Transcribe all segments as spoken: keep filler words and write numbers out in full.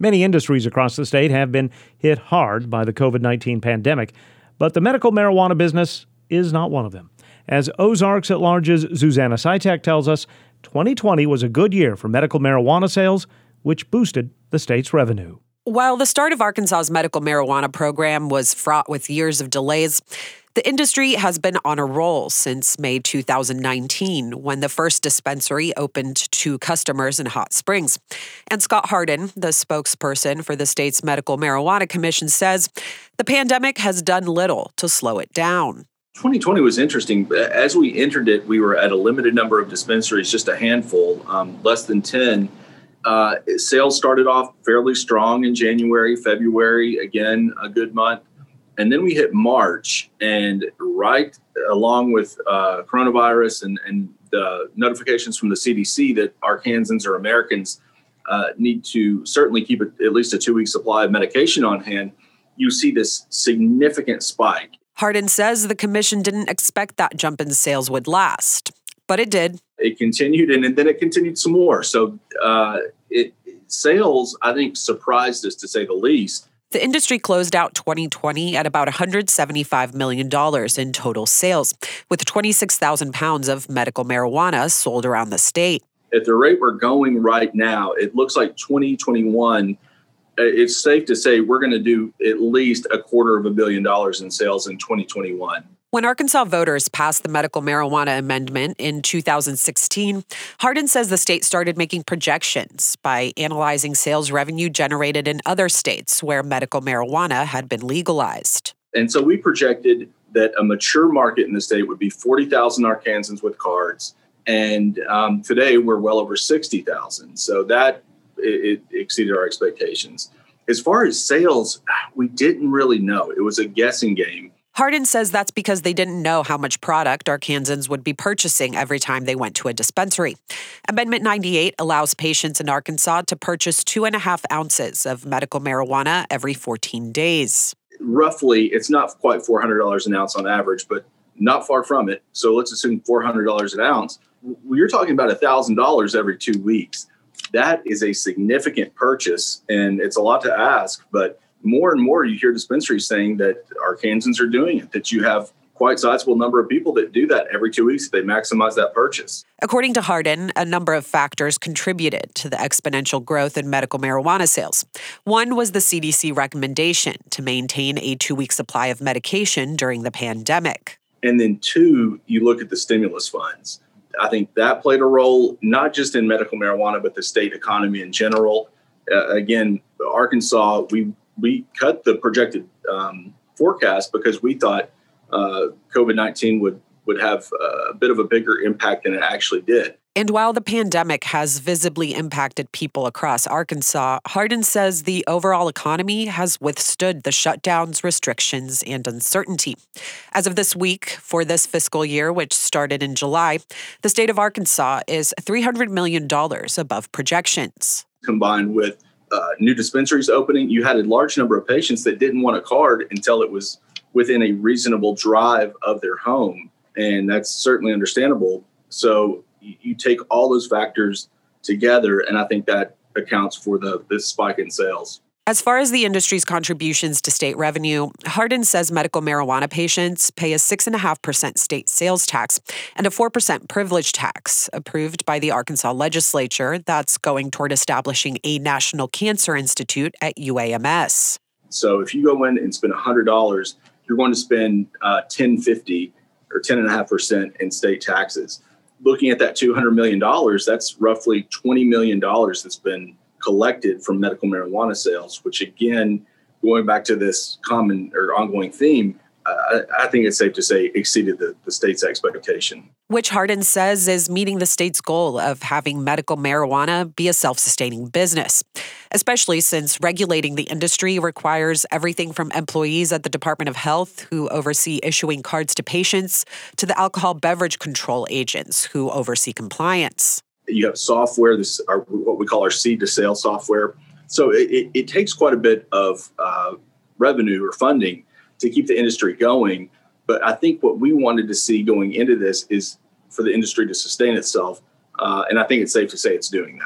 Many industries across the state have been hit hard by the covid nineteen pandemic, but the medical marijuana business is not one of them. As Ozarks at Large's Susanna Sitek tells us, twenty twenty was a good year for medical marijuana sales, which boosted the state's revenue. While the start of Arkansas's medical marijuana program was fraught with years of delays, the industry has been on a roll since May two thousand nineteen, when the first dispensary opened to customers in Hot Springs. And Scott Hardin, the spokesperson for the state's Medical Marijuana Commission, says the pandemic has done little to slow it down. twenty twenty was interesting. As we entered it, we were at a limited number of dispensaries, just a handful, um, less than ten. Uh, sales started off fairly strong in January, February, again, a good month. And then we hit March, and right along with uh, coronavirus and, and the notifications from the C D C that Arkansans or Americans uh, need to certainly keep a, at least a two-week supply of medication on hand, you see this significant spike. Hardin says the commission didn't expect that jump in sales would last, but it did. It continued, and, and then it continued some more. So uh, it, sales, I think, surprised us, to say the least. The industry closed out twenty twenty at about one hundred seventy-five million dollars in total sales, with twenty-six thousand pounds of medical marijuana sold around the state. At the rate we're going right now, it looks like twenty twenty-one, it's safe to say we're going to do at least a quarter of a billion dollars in sales in twenty twenty-one. When Arkansas voters passed the medical marijuana amendment in two thousand sixteen, Hardin says the state started making projections by analyzing sales revenue generated in other states where medical marijuana had been legalized. And so we projected that a mature market in the state would be forty thousand Arkansans with cards. And um, today we're well over sixty thousand. So that it, it exceeded our expectations. As far as sales, we didn't really know. It was a guessing game. Hardin says that's because they didn't know how much product Arkansans would be purchasing every time they went to a dispensary. Amendment ninety-eight allows patients in Arkansas to purchase two and a half ounces of medical marijuana every fourteen days. Roughly, it's not quite four hundred dollars an ounce on average, but not far from it. So let's assume four hundred dollars an ounce. You're talking about one thousand dollars every two weeks. That is a significant purchase, and it's a lot to ask, but more and more you hear dispensaries saying that Arkansans are doing it, that you have quite a sizable number of people that do that every two weeks. They maximize that purchase. According to Hardin, a number of factors contributed to the exponential growth in medical marijuana sales. One was the C D C recommendation to maintain a two-week supply of medication during the pandemic. And then two, you look at the stimulus funds. I think that played a role, not just in medical marijuana, but the state economy in general. Uh, again, Arkansas, we we cut the projected um, forecast because we thought uh, covid nineteen would, would have a bit of a bigger impact than it actually did. And while the pandemic has visibly impacted people across Arkansas, Hardin says the overall economy has withstood the shutdowns, restrictions, and uncertainty. As of this week, for this fiscal year, which started in July, the state of Arkansas is three hundred million dollars above projections. Combined with Uh, new dispensaries opening, you had a large number of patients that didn't want a card until it was within a reasonable drive of their home. And that's certainly understandable. So you, you take all those factors together, and I think that accounts for the this spike in sales. As far as the industry's contributions to state revenue, Hardin says medical marijuana patients pay a six point five percent state sales tax and a four percent privilege tax approved by the Arkansas legislature that's going toward establishing a National Cancer Institute at U A M S. So if you go in and spend one hundred dollars, you're going to spend uh, ten fifty or ten point five percent in state taxes. Looking at that two hundred million dollars, that's roughly twenty million dollars that's been collected from medical marijuana sales, which again, going back to this common or ongoing theme, uh, I think it's safe to say exceeded the, the state's expectation. Which Hardin says is meeting the state's goal of having medical marijuana be a self-sustaining business, especially since regulating the industry requires everything from employees at the Department of Health who oversee issuing cards to patients to the alcohol beverage control agents who oversee compliance. You have software, this are what we call our seed to sale software. So it, it, it takes quite a bit of uh, revenue or funding to keep the industry going. But I think what we wanted to see going into this is for the industry to sustain itself. Uh, and I think it's safe to say it's doing that.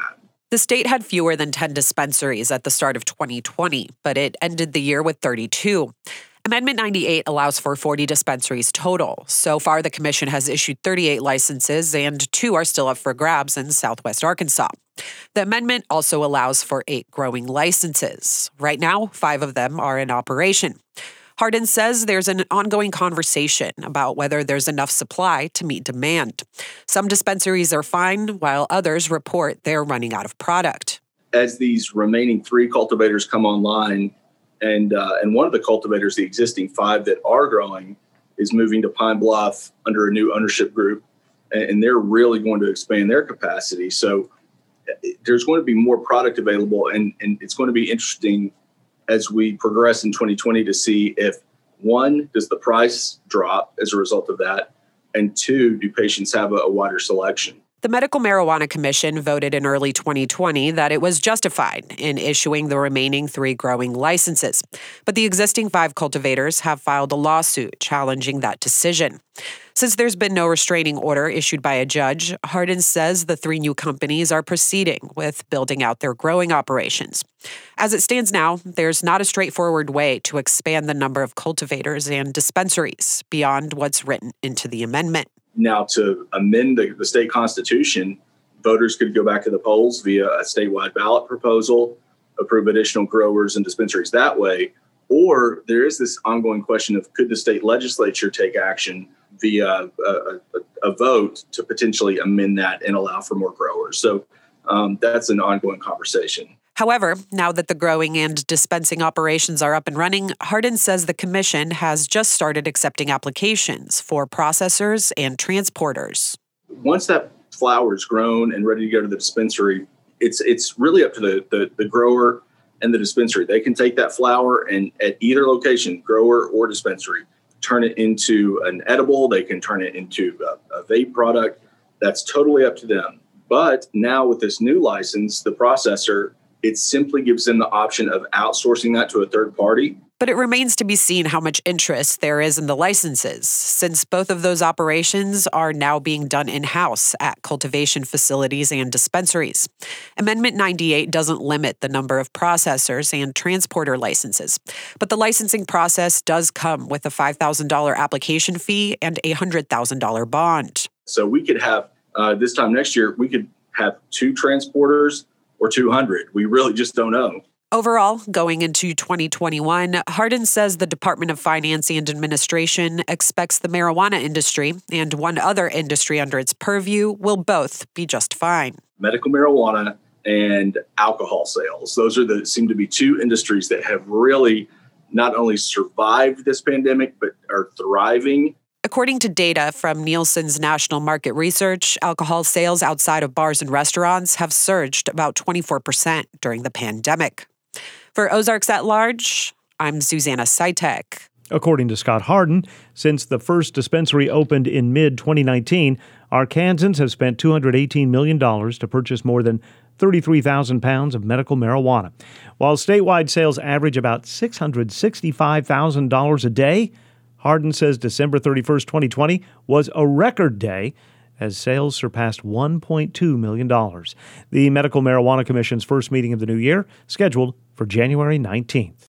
The state had fewer than ten dispensaries at the start of twenty twenty, but it ended the year with thirty-two. Amendment ninety-eight allows for forty dispensaries total. So far, the commission has issued thirty-eight licenses, and two are still up for grabs in southwest Arkansas. The amendment also allows for eight growing licenses. Right now, five of them are in operation. Hardin says there's an ongoing conversation about whether there's enough supply to meet demand. Some dispensaries are fine, while others report they're running out of product. As these remaining three cultivators come online, and uh, and one of the cultivators, the existing five that are growing, is moving to Pine Bluff under a new ownership group, and they're really going to expand their capacity. So there's going to be more product available, and, and it's going to be interesting as we progress in twenty twenty to see if, one, does the price drop as a result of that, and two, do patients have a, a wider selection? The Medical Marijuana Commission voted in early twenty twenty that it was justified in issuing the remaining three growing licenses. But the existing five cultivators have filed a lawsuit challenging that decision. Since there's been no restraining order issued by a judge, Hardin says the three new companies are proceeding with building out their growing operations. As it stands now, there's not a straightforward way to expand the number of cultivators and dispensaries beyond what's written into the amendment. Now, to amend the, the state constitution, voters could go back to the polls via a statewide ballot proposal, approve additional growers and dispensaries that way. Or there is this ongoing question of, could the state legislature take action via a, a, a vote to potentially amend that and allow for more growers? So um, that's an ongoing conversation. However, now that the growing and dispensing operations are up and running, Hardin says the commission has just started accepting applications for processors and transporters. Once that flower is grown and ready to go to the dispensary, it's it's really up to the, the, the grower and the dispensary. They can take that flower and at either location, grower or dispensary, turn it into an edible. They can turn it into a, a vape product. That's totally up to them. But now with this new license, the processor, it simply gives them the option of outsourcing that to a third party. But it remains to be seen how much interest there is in the licenses, since both of those operations are now being done in-house at cultivation facilities and dispensaries. Amendment ninety-eight doesn't limit the number of processors and transporter licenses, but the licensing process does come with a five thousand dollars application fee and a one hundred thousand dollars bond. So we could have, uh, this time next year, we could have two transporters or two hundred. We really just don't know. Overall, going into twenty twenty-one, Hardin says the Department of Finance and Administration expects the marijuana industry and one other industry under its purview will both be just fine. Medical marijuana and alcohol sales. Those are the seem to be two industries that have really not only survived this pandemic, but are thriving. According to data from Nielsen's National Market Research, alcohol sales outside of bars and restaurants have surged about twenty-four percent during the pandemic. For Ozarks at Large, I'm Susanna Sitek. According to Scott Hardin, since the first dispensary opened in mid twenty nineteen, Arkansans have spent two hundred eighteen million dollars to purchase more than thirty-three thousand pounds of medical marijuana. While statewide sales average about six hundred sixty-five thousand dollars a day, Hardin says December thirty-first, twenty twenty was a record day as sales surpassed one point two million dollars. The Medical Marijuana Commission's first meeting of the new year scheduled for January nineteenth.